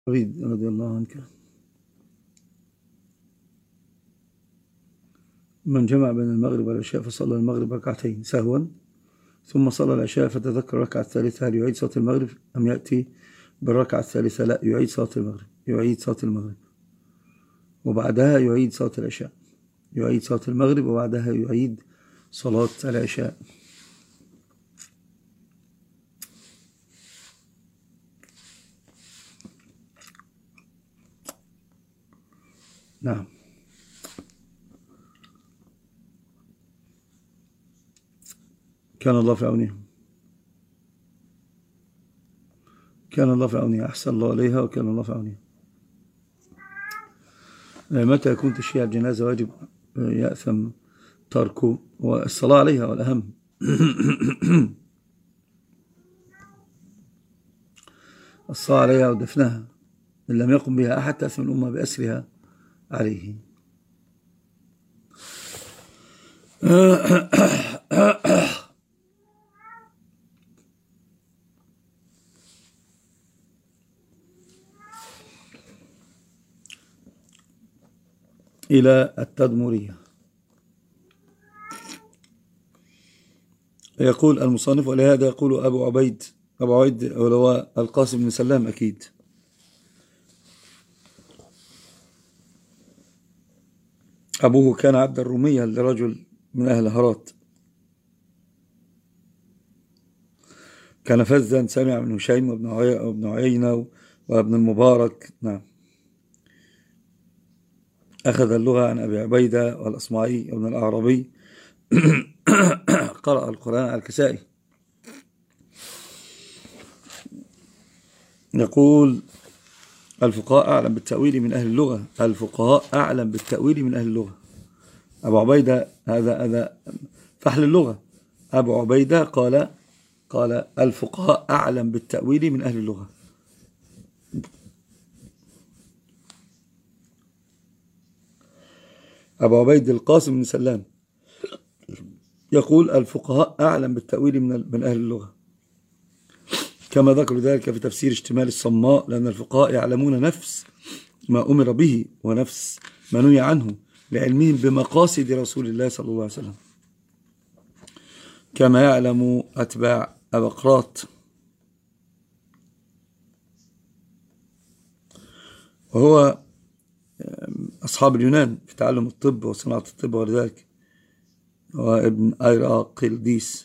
رضي الله عنك. من جمع بين المغرب والعشاء فصلى المغرب ركعتين سهوا ثم صلى العشاء فتذكر الركعة الثالثة، هل يعيد صلاة المغرب أم يأتي بالركعة الثالثة؟ لا، يعيد صلاة المغرب، يعيد صلاة المغرب وبعدها يعيد صلاة العشاء، يعيد صلاة المغرب وبعدها يعيد صلاة العشاء. نعم. كان الله في عونه، كان الله في عونه، أحسن الله عليها، وكان الله في عونه. متى يكون تشييع الجنازة واجب يأثم تركه، والصلاة عليها والأهم. الصلاة عليها ودفنها، إن لم يقم بها أحد تأثم الأمة بأسرها عليه. إلى التدمرية. يقول المصنف: ولهذا يقول أبو عبيد ولو القاسم بن سلام أكيد. أبوه كان عبد الرومية لرجل من أهل هرات، كان فزا، سمع من هشيم وابن عيينة وابن المبارك. نعم. أخذ اللغة عن أبي عبيدة والأصمعي وابن الأعرابي. قرأ القرآن على الكسائي. يقول: الفقهاء أعلم بالتأويل من أهل اللغة، الفقهاء أعلم بالتأويل من أهل اللغة. أبو عبيدة هذا فحل اللغة. أبو عبيدة قال الفقهاء أعلم بالتأويل من أهل اللغة. أبو عبيد القاسم بن سلام يقول: الفقهاء أعلم بالتأويل من أهل اللغة، كما ذكر ذلك في تفسير اشتمال الصماء، لأن الفقهاء يعلمون نفس ما أمر به ونفس ما نهي عنه، لعلمهم بمقاصد رسول الله صلى الله عليه وسلم، كما يعلم أتباع أبقراط. وهو أصحاب اليونان في تعلم الطب وصناعة الطب ولذلك، وابن أيراقلديس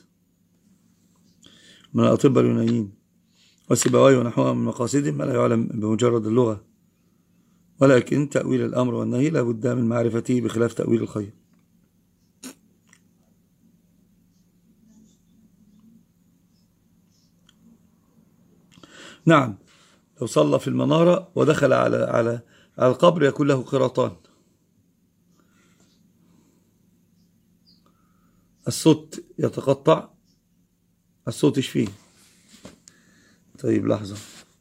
من الأطباء اليونانيين، وسيبويه ونحوها من مقاصدهم ما لا يعلم بمجرد اللغة، ولكن تأويل الأمر والنهي لا بد من معرفته بخلاف تأويل الخير. نعم، لو صلى في المنارة ودخل على القبر يكون له قراطان. الصوت يتقطع، الصوت يشفيه. طيب لحظة.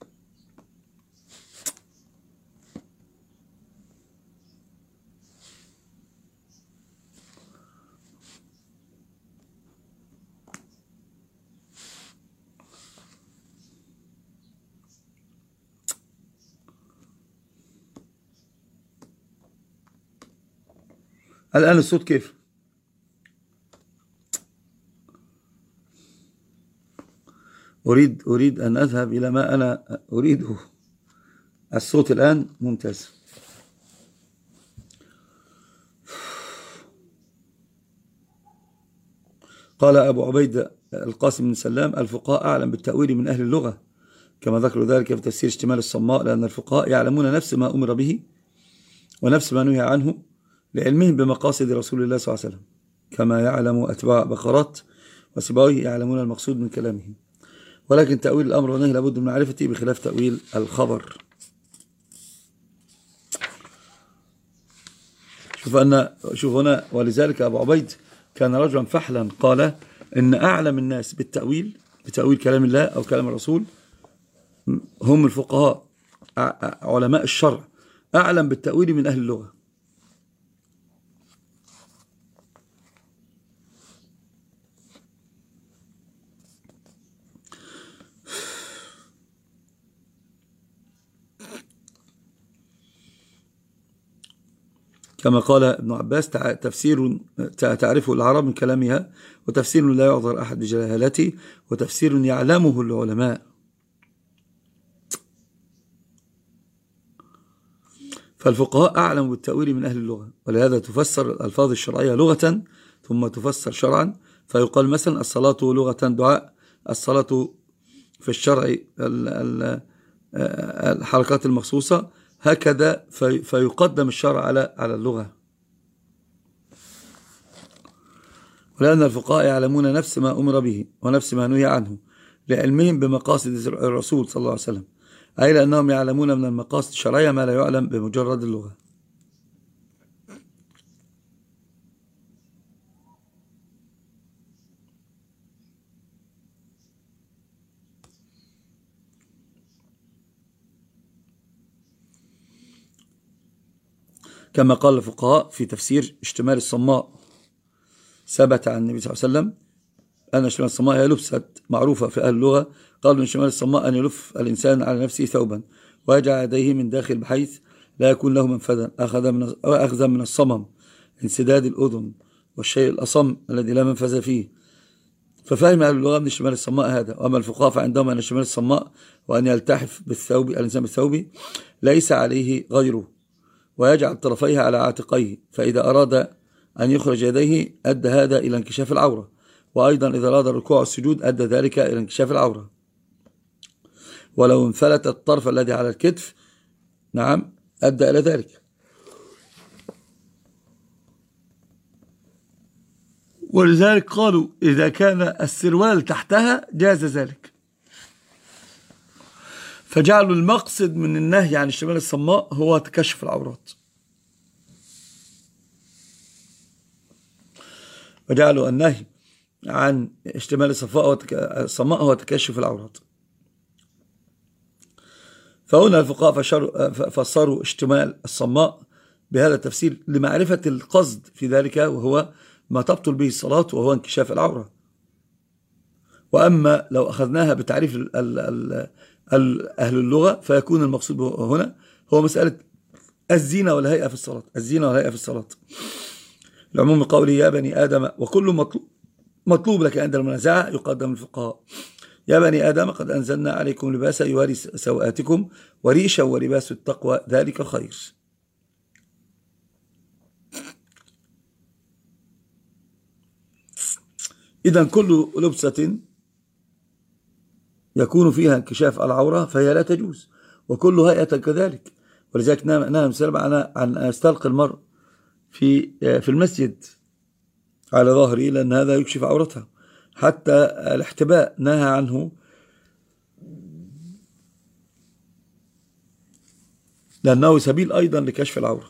الآن الصوت كيف؟ أريد أن أذهب إلى ما أنا أريده. الصوت الآن ممتاز. قال أبو عبيد القاسم بن سلام: الفقهاء أعلم بالتأويل من أهل اللغة، كما ذكروا ذلك في تفسير اشتمال الصماء، لأن الفقهاء يعلمون نفس ما أمر به ونفس ما نهي عنه، لعلمهم بمقاصد رسول الله صلى الله عليه وسلم، كما يعلم أتباع بقرات وسباويه يعلمون المقصود من كلامه، ولكن تأويل الأمر والنهي لابد من معرفته بخلاف تأويل الخبر. شوف هنا: ولذلك أبو عبيد كان رجلا فحلا، قال إن أعلم الناس بتأويل كلام الله أو كلام الرسول هم الفقهاء، علماء الشرع، أعلم بالتأويل من أهل اللغة. كما قال ابن عباس: تفسير تعرفه العرب من كلامها، وتفسير لا يعذر أحد بجهالته، وتفسير يعلمه العلماء. فالفقهاء أعلم بالتأويل من أهل اللغة، ولهذا تفسر الألفاظ الشرعية لغة ثم تفسر شرعا. فيقال مثلا: الصلاة لغة دعاء. الصلاة في الشرع الحركات المخصوصة، هكذا فيقدم الشرع على اللغة. ولأن الفقهاء يعلمون نفس ما أمر به ونفس ما نهي عنه، لعلمهم بمقاصد الرسول صلى الله عليه وسلم، أي لأنهم يعلمون من المقاصد الشرعية ما لا يعلم بمجرد اللغة. كما قال الفقهاء في تفسير اشتمال الصماء: ثبت عن النبي صلى الله عليه وسلم أن اشتمال الصماء هي لبسة معروفة في أهل اللغة. قالوا ان شمال الصماء أن يلف الإنسان على نفسه ثوبا ويجعل يديه من داخل بحيث لا يكون له منفذا، أخذا من الصمم، انسداد الأذن والشيء الأصم الذي لا منفذ فيه. ففهم أهل اللغة من شمال الصماء هذا. وأما الفقهاء فعندهم أن شمال الصماء وأن يلتحف بالثوب الإنسان بالثوب ليس عليه غيره، ويجعل طرفيها على عاتقيه، فإذا أراد أن يخرج يديه أدى هذا إلى انكشاف العورة، وأيضا إذا أراد الركوع والسجود أدى ذلك إلى انكشاف العورة. ولو انفلت الطرف الذي على الكتف أدى إلى ذلك. ولذلك قالوا إذا كان السروال تحتها جاز ذلك، فجعلوا المقصد من النهي عن الشمال الصماء هو تكشف العورات، وجعلوا النهي عن اشتمال الصماء هو تكشف العورات. فهنا الفقهاء فسروا اشتمال الصماء بهذا التفسير لمعرفة القصد في ذلك، وهو ما تبطل به الصلاة، وهو انكشاف العورة. وأما لو أخذناها بتعريف أهل اللغة فيكون المقصود هنا هو مسألة الزينة والهيئة في الصلاة، الزينة والهيئة في الصلاة، العموم قوله يا بني آدم، وكل مطلوب لك عند المنازعة يقدم الفقهاء. يا بني آدم قد أنزلنا عليكم لباسا يواري سوآتكم وريشا ولباس التقوى ذلك خير. إذن كل لبسة يكون فيها انكشاف العورة فهي لا تجوز، وكل هيئة كذلك. ولذلك نهى السلام عن يستلقي المرء في المسجد على ظهره، لأن هذا يكشف عورته. حتى الاحتباء نهى عنه، لأنه سبيل أيضا لكشف العورة.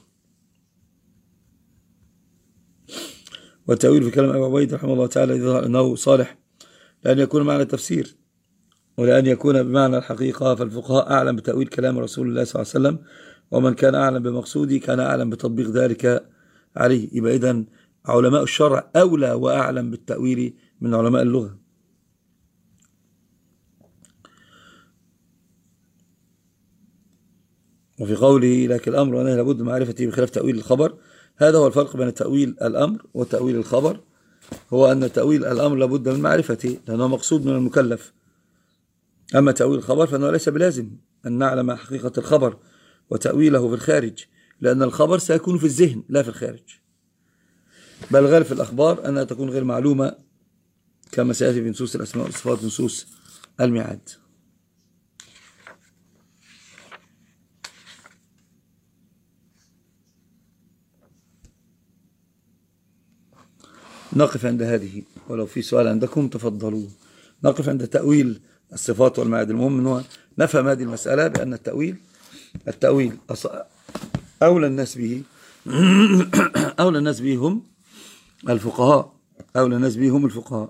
والتأويل في كلام أبي عبيد رحمه الله تعالى يظهر أنه صالح لأن يكون معنى التفسير ولأن يكون بمعنى الحقيقة. فالفقهاء أعلم بتأويل كلام رسول الله صلى الله عليه وسلم، ومن كان أعلم بمقصودي كان أعلم بتطبيق ذلك عليه. يبقى إذن علماء الشرع أولى وأعلم بالتأويل من علماء اللغة. وفي قوله لكن الأمر ونهي لابد من معرفته بخلاف تأويل الخبر، هذا هو الفرق بين تأويل الأمر وتأويل الخبر، هو أن تأويل الأمر لابد من معرفته لأنه مقصود من المكلف. أما تأويل الخبر فإنه ليس بلازم أن نعلم حقيقة الخبر وتأويله في الخارج، لأن الخبر سيكون في الذهن لا في الخارج، بل غالب في الأخبار أنها تكون غير معلومة كما سيأتي في نصوص الأسماء والصفات نصوص الميعاد. نقف عند هذه، ولو في سؤال عندكم تفضلوا. نقف عند تأويل الصفات والمعاد. المهم أنه نفهم هذه المسألة بأن التأويل أولى الناس به أولى الناس به هم الفقهاء، أولى الناس به هم الفقهاء.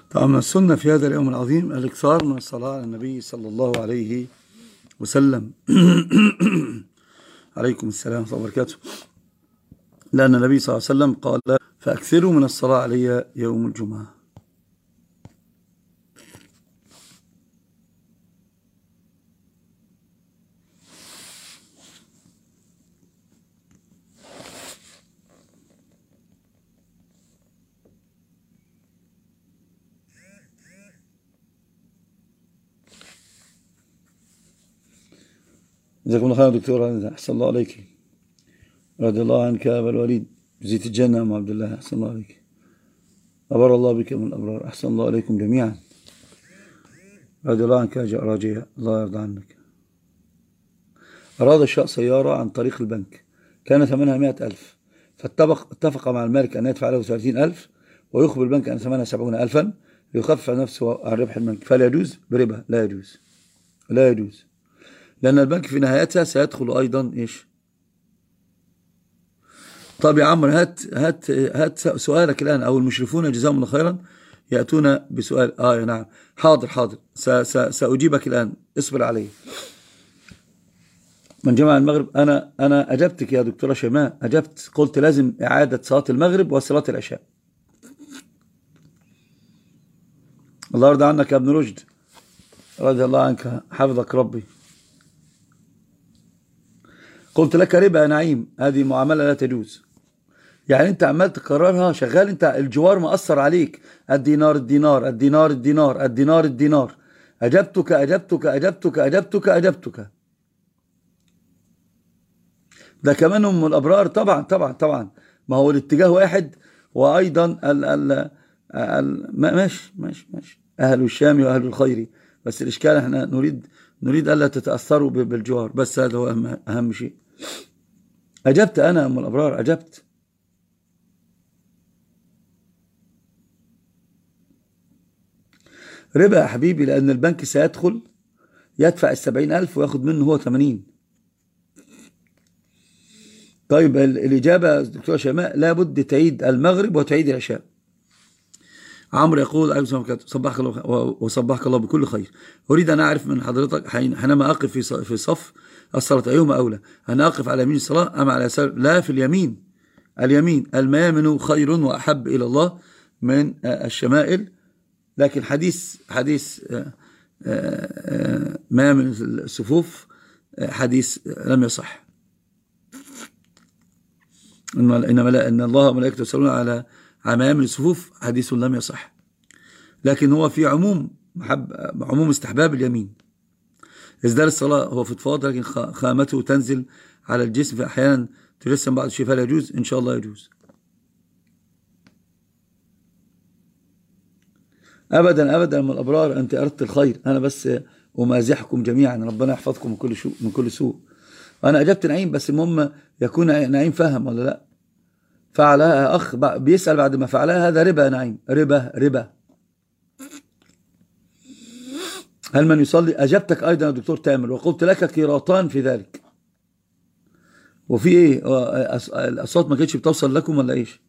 طبعا من السنة في هذا اليوم العظيم الإكثار من الصلاة على النبي صلى الله عليه وسلم. عليكم السلام ورحمة الله وبركاته. لأن النبي صلى الله عليه وسلم قال: فأكثروا من الصلاة علي يوم الجمعة. جزاكم الله خير دكتور، أحسن الله عليك، رضي الله عنك يا أبا الوليد، جزيت الجنة يا عبد الله، أحسن الله عليك، أبر الله بك من الأبرار، أحسن الله عليكم جميعا، رضي الله عنك يا راجية، الله يرضى عنك. أراد الشاء سيارة عن طريق البنك كان ثمنها 100,000، فاتفق مع المالك أن يدفع له 30,000 ويخبر البنك أن ثمنها 70,000 ليخفف نفسه عن ربح البنك، فلا يجوز بربا، لا يجوز، لا يجوز، لأن البنك في نهايتها سيدخل أيضا إيش؟ طب يا عمرو، هات سؤالك الآن، أو المشرفون جزاهم الله خيرا يأتون بسؤال. نعم، حاضر سأجيبك الآن، اصبر علي. من جمع المغرب، أنا أجبتك يا دكتورة شيماء، أجبت، قلت لازم إعادة صلاة المغرب وصلاة العشاء. الله يرضى عنك يا ابن رشد، رضي الله عنك، حفظك ربي. قلت لك ربا يا نعيم، هذه معاملة لا تجوز. يعني انت عمال تكررها، شغال انت، الجوار مأثر عليك، الدينار الدينار الدينار الدينار الدينار الدينار، أجبتك أجبتك أجبتك أجبتك أجبتك. ده كمان هم الأبرار، طبعا طبعا طبعا، ما هو الاتجاه واحد. وأيضا ماشي ماشي ماشي، أهل الشام وأهل الخير، بس الإشكال احنا نريد ألا تتأثروا بالجوار، بس هذا هو أهم شيء. أجبت أنا أم الأبرار، أجبت. ربا يا حبيبي، لأن البنك سيدخل يدفع 70,000 وياخد منه هو 80. طيب الإجابة دكتور شيماء، لابد تعيد المغرب وتعيد العشاء. عمرو يقول: أيها السلام، صبحك الله وصبحك الله بكل خير. أريد أن أعرف من حضرتك، حينما أقف في صف الصلاة أيهما أولى؟ أن أقف على يمين الصلاة أم على يسار؟ لا، في اليمين. اليمين، الميامن خير وأحب إلى الله من الشمائل. لكن حديث ميامن الصفوف حديث لم يصح. إن الله وملائكته يصلون على ميامن الصفوف، حديث لم يصح. لكن هو في عموم استحباب اليمين. إسدال الصلاة هو فضفاض، لكن خامته تنزل على الجسم، فأحيانا تجسم بعض الشيء، فلا يجوز. إن شاء الله يجوز. أبدا أبدا من الأبرار، أنت أردت الخير، أنا بس أمازحكم جميعا، ربنا يحفظكم من كل سوء. وأنا أجبت نعيم، بس المهم يكون نعيم فهم ولا لا. فعلها أخ بيسأل بعد ما فعلها، هذا ربا يا نعيم، ربا. هل من يصلي؟ أجبتك أيضا يا دكتور تامر، وقلت لك قيراطان في ذلك. وفي إيه؟ الأصوات ما كانتش بتوصل لكم ولا إيش؟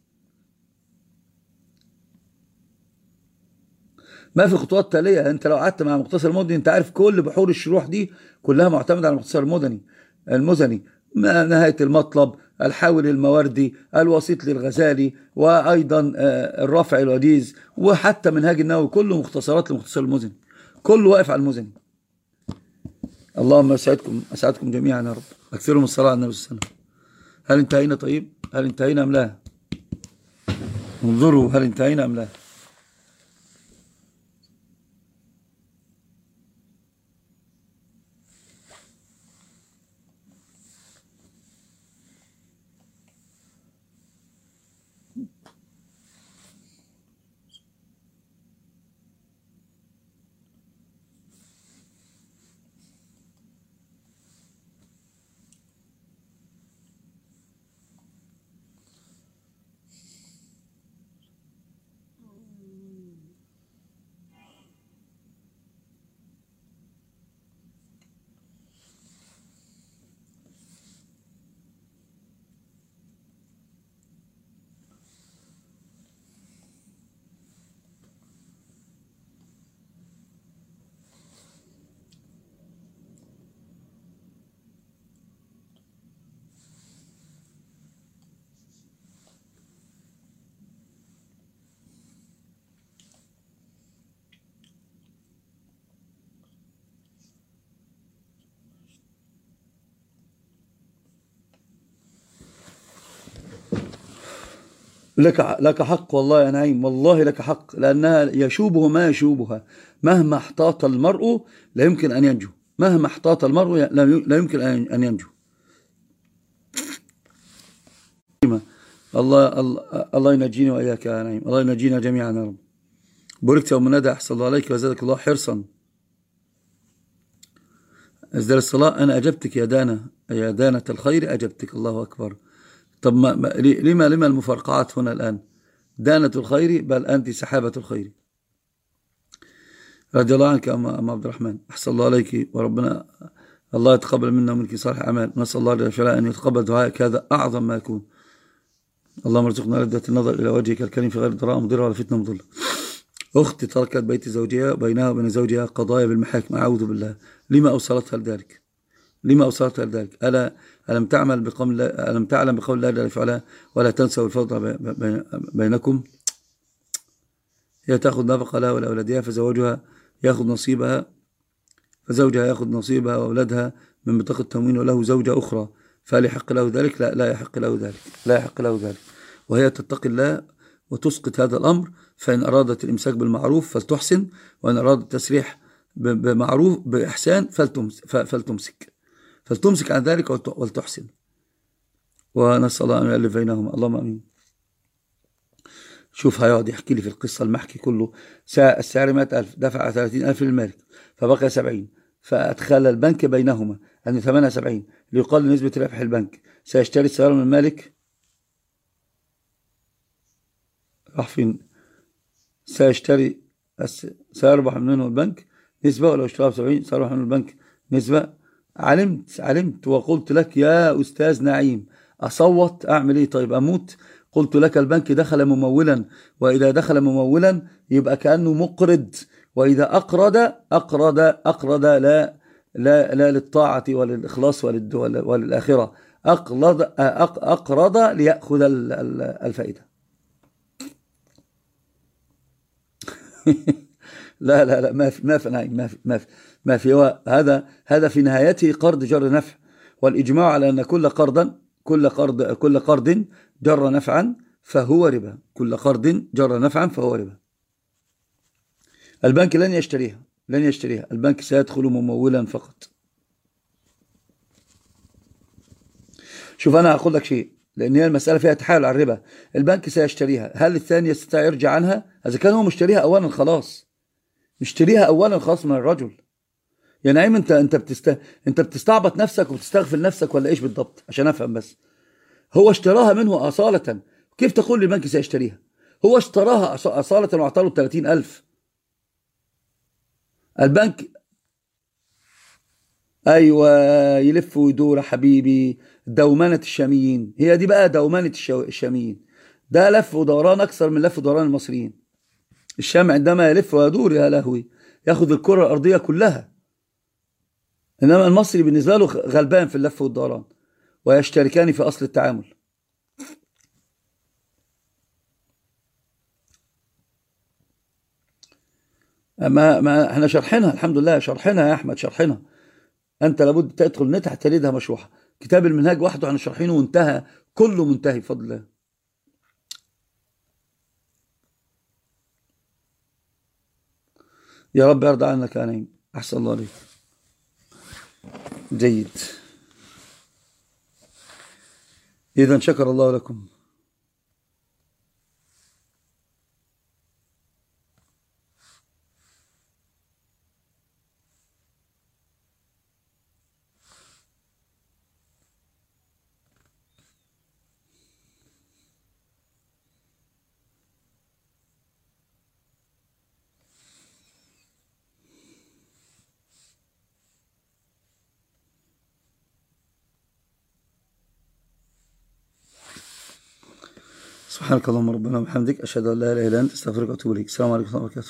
ما في خطوات تالية. أنت لو قعدت مع مختصر المدني، أنت عارف كل بحور الشروح دي كلها معتمدة على المختصر المزني، نهاية المطلب، الحاول المواردي، الوسيط للغزالي، وأيضا الرافع الوديز، وحتى منهاج النووي، كله مختصرات للمختصر المزني، كله واقف على المزني. اللهم أسعدكم جميعا يا رب. أكثروا من الصلاة على النبي صلى الله عليه وسلم. هل انتهينا؟ طيب، هل انتهينا أم لا؟ انظروا، هل انتهينا أم لا؟ لك حق والله يا نعيم، والله لك حق، لأنها يشوبه ما يشوبها. مهما احتاط المرء لا يمكن أن ينجو، مهما احتاط المرء لا يمكن أن ينجو. الله ينجيني وإياك يا نعيم، الله ينجينا جميعا يا رب. بوركت يا أم ندى، أحسن الله عليك وزادك الله حرصا. أزدال الصلاة، أنا أجبتك يا دانة، يا دانة الخير أجبتك، الله أكبر. طب لما المفرقعات هنا الآن؟ دانة الخير، بل أنت سحابة الخير. رضي الله عنك أم عبد الرحمن، أحسن الله عليك، وربنا الله يتقبل منا ومنك صالح أعمال. نسأل الله جل وعلا أن يتقبل دعائك، هذا أعظم ما يكون. اللهم ارزقنا لذة النظر إلى وجهك الكريم في غير ضراء مضرة ولا فتنة مضلة. أختي تركت بيت زوجها، بينها وبين زوجها قضايا بالمحاكم، أعوذ بالله. لما أوصلتها لذلك؟ لما أوصلتها لذلك؟ ألم تعلم بقول الله جل وعلا ولا تنسوا الفضل بينكم؟ هي تأخذ نفقة لها ولأولادها، فزوجها يأخذ نصيبها، فزوجها يأخذ نصيبها وأولادها من بطاقة التموين، وله زوجة أخرى، فهل يحق له ذلك؟ لا يحق له ذلك، لا يحق له ذلك. وهي تتقي الله وتسقط هذا الأمر، فإن أرادت الإمساك بالمعروف فلتحسن، وإن أرادت التسريح بمعروف بإحسان فلتمسك عن ذلك ولتحسن. ونسأل الله أن يؤلف بينهما، اللهم آمين. شوف هيقعد يحكي لي في القصة المحكي كله. السعر 100,000، دفع 30,000 للمالك، فبقى 70، فأدخل البنك بينهما أن ثمنها 70 ليقل نسبة ربح البنك. سيشتري السيارة من المالك، راح فين؟ سيربح منه البنك نسبة، ولو اشتراها ب70 سيربح منه البنك نسبة. علمت وقلت لك يا أستاذ نعيم، أصوت أعمل إيه؟ طيب أموت؟ قلت لك البنك دخل ممولا، وإذا دخل ممولا يبقى كأنه مقرض، وإذا أقرض لا للطاعة وللإخلاص وللآخرة، أقرض ليأخذ الفائدة. لا ما في نعيم، ما في هذا في نهايته قرض جر نفع، والإجماع على أن كل قرض جر نفعا فهو ربا، كل قرض جر نفعا فهو ربا. البنك لن يشتريها، البنك سيدخل ممولا فقط. شوف أنا أقول لك شيء، لأن هي المسألة فيها تحايل على الربا. البنك سيشتريها، هل الثاني يستطيع يرجع عنها؟ إذا كان هو مشتريها أولا خلاص، مشتريها أولا خلاص من الرجل. يا نعيم أنت بتستعبط نفسك وبتستغفل نفسك ولا إيش بالضبط؟ عشان أفهم بس. هو اشتراها منه أصالة، كيف تقول للبنك سيشتريها؟ هو اشتراها أصالة وأعطاله 30,000. البنك أيوة، يلف ويدور حبيبي، دومنة الشاميين، هي دي بقى دومنة الشاميين. ده لف ودوران أكثر من لف ودوران المصريين. الشام عندما يلف ويدور يا لهوي ياخذ الكرة الأرضية كلها، إنما المصري بالنسبة له غلبان في اللف والدوران، ويشتركان في أصل التعامل. ما احنا شرحنا الحمد لله، شرحنا يا أحمد، شرحنا. أنت لابد تدخل نت حتى تجدها مشروحة. كتاب المنهاج وحده احنا شرحينه وانتهى، كله منتهي بفضل الله. يا رب يرضى عنك يا نعيم، أحسن الله عليك. جيد، إذا شكر الله لكم. سبحانك اللهم ربنا وبحمدك، أشهد أن لا إله إلا أنت، أستغفرك وأتوب إليك. السلام عليكم ورحمة الله وبركاته.